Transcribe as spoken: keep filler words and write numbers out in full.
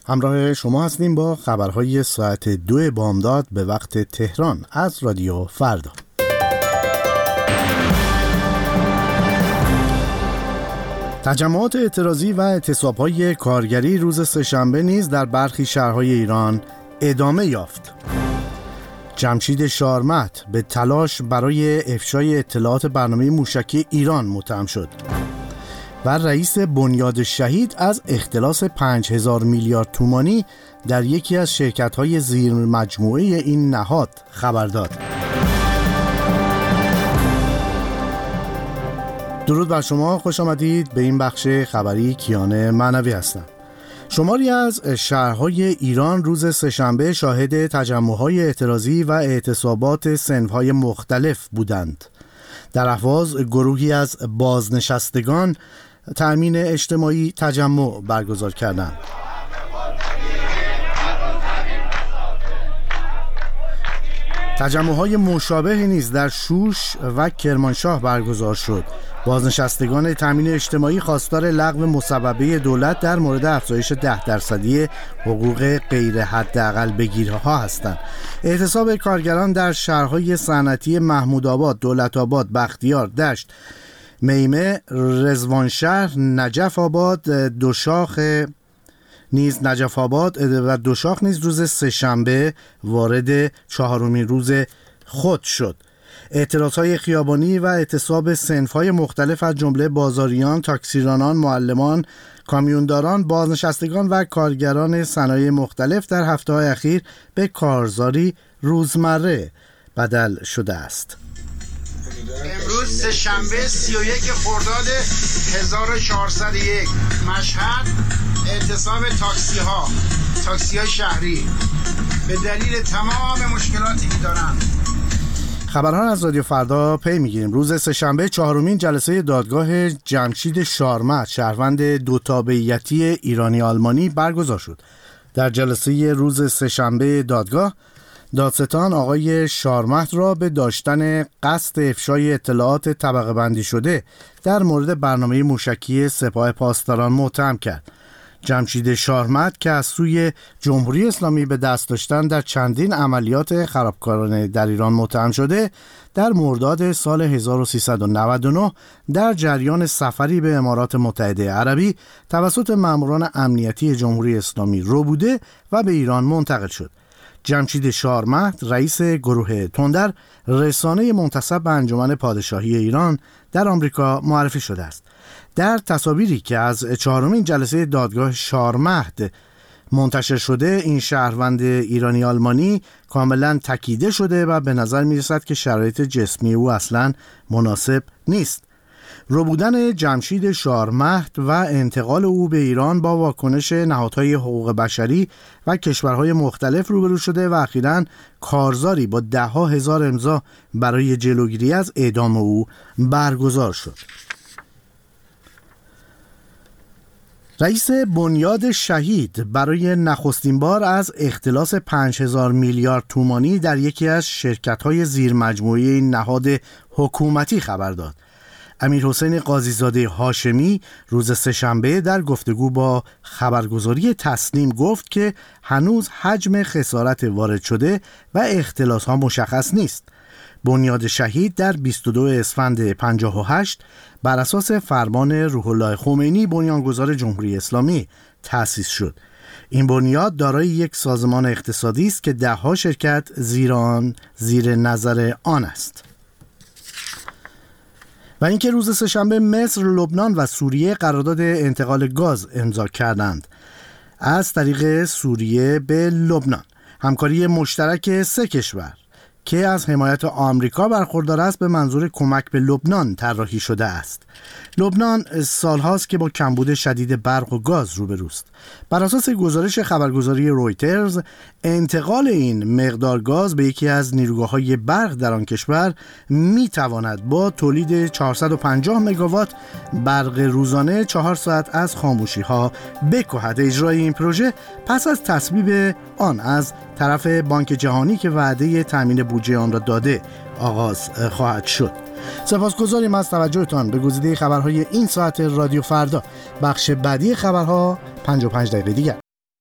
همراه شما هستیم با خبرهای ساعت دو بامداد به وقت تهران از رادیو فردا. تجمعات اعتراضی و اعتصاب‌های کارگری روز سه‌شنبه نیز در برخی شهرهای ایران ادامه یافت. جمشید شارمهد به تلاش برای افشای اطلاعات برنامه موشکی ایران متهم شد و رئیس بنیاد شهید از اختلاس پنج هزار میلیارد تومانی در یکی از شرکت‌های زیر مجموعه این نهاد خبر داد. درود بر شما، خوش آمدید به این بخش خبری. کیان معنوی هستم. شماری از شهرهای ایران روز سه‌شنبه شاهد تجمع‌های اعتراضی و اعتصابات صنف‌های مختلف بودند. در اهواز گروهی از بازنشستگان تأمین اجتماعی تجمع برگزار کردند. تجمع‌های مشابه نیز در شوش و کرمانشاه برگزار شد. بازنشستگان تامین اجتماعی خواستار لغو مصوبه دولت در مورد افزایش ده درصدی حقوق غیر حداقل بگیرها هستند. اعتصاب کارگران در شهرهای صنعتی محمودآباد، دولت‌آباد، بختیار، دشت، میمه، رضوانشهر، نجف آباد، دوشاخ نیز نجف آباد و دوشاخ نیز روز سه‌شنبه وارد چهارمین روز خود شد. اعتراضهای خیابانی و اعتصاب صنف‌های مختلف از جمله بازاریان، تاکسیرانان، معلمان، کامیونداران، بازنشستگان و کارگران صنایع مختلف در هفته‌های اخیر به کارزاری روزمره بدل شده است. امروز سه‌شنبه سی و یک خرداد هزار و چهارصد و یک، مشهد اعتصاب تاکسی ها تاکسی های شهری به دلیل تمام مشکلاتی که دارن. خبرها از رادیو فردا پی میگیریم. روز سه‌شنبه چهارمین جلسه دادگاه جمشید شارمهد شهروند دو تابعیتی ایرانی آلمانی برگزار شد. در جلسه روز سه‌شنبه دادگاه دادستان آقای شارمهد را به داشتن قصد افشای اطلاعات طبقه بندی شده در مورد برنامه موشکی سپاه پاسداران متهم کرد. جمشید شارمهد که از سوی جمهوری اسلامی به دست داشتن در چندین عملیات خرابکارانه در ایران متهم شده، در مرداد سال هزار و سیصد و نود و نه در جریان سفری به امارات متحده عربی توسط ماموران امنیتی جمهوری اسلامی ربوده و به ایران منتقل شد. جمشید شارمهد رئیس گروه تندر رسانه منتسب به انجمن پادشاهی ایران در آمریکا معرفی شده است. در تصاویری که از چهارمین جلسه دادگاه شارمهد منتشر شده، این شهروند ایرانی آلمانی کاملا تکیده شده و به نظر می رسد که شرایط جسمی او اصلا مناسب نیست. ربودن جمشید شارمهد و انتقال او به ایران با واکنش نهادهای حقوق بشری و کشورهای مختلف روبرو شده و اخیراً کارزاری با ده ها هزار امضا برای جلوگیری از اعدام او برگزار شد. رئیس بنیاد شهید برای نخستین بار از اختلاس پنج هزار میلیارد تومانی در یکی از شرکت‌های زیر مجموعه این نهاد حکومتی خبر داد. امیرحسین قاضیزاده هاشمی روز سه‌شنبه در گفتگو با خبرگزاری تسنیم گفت که هنوز حجم خسارت وارد شده و اختلاس‌ها مشخص نیست. بنیاد شهید در بیست و دوم اسفند پنجاه و هشت بر اساس فرمان روح الله خمینی بنیانگذار جمهوری اسلامی تأسیس شد. این بنیاد دارای یک سازمان اقتصادی است که ده ها شرکت زیر آن زیر نظر آن است. و اینکه روز سه‌شنبه مصر، لبنان و سوریه قرارداد انتقال گاز امضا کردند. از طریق سوریه به لبنان همکاری مشترک سه کشور که از حمایت آمریکا برخوردار است به منظور کمک به لبنان طراحی شده است. لبنان سالهاست که با کمبود شدید برق و گاز روبروست. بر اساس گزارش خبرگزاری رویترز، انتقال این مقدار گاز به یکی از نیروگاه‌های برق در آن کشور می‌تواند با تولید چهارصد و پنجاه مگاوات برق روزانه چهار ساعت از خاموشی‌ها بکاهد. اجرای این پروژه پس از تصویب آن از طرف بانک جهانی که وعده تامین بودجه آن را داده آغاز خواهد شد. سپاسگزاریم از توجهتان به گزیده خبرهای این ساعت رادیو فردا. بخش بعدی خبرها پنجاه و پنج دقیقه دیگر.